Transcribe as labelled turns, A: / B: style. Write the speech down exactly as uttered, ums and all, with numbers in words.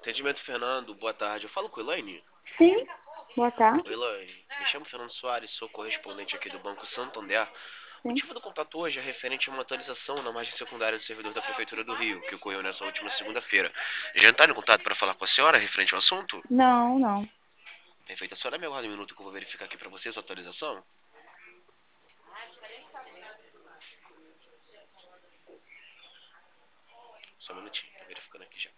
A: Atendimento Fernando, boa tarde. Eu falo com a Elaine?
B: Sim, boa
A: Oi,
B: tarde.
A: Elaine. Me chamo Fernando Soares, sou correspondente aqui do Banco Santander. O
B: Sim.
A: motivo do contato hoje é referente a uma atualização na margem secundária do servidor da Prefeitura do Rio, que ocorreu nessa última segunda-feira. Já está em contato para falar com a senhora referente ao assunto?
B: Não, não.
A: Perfeito. A senhora me aguarda um minuto que eu vou verificar aqui para vocês a atualização? Só um minutinho, tô verificando aqui já.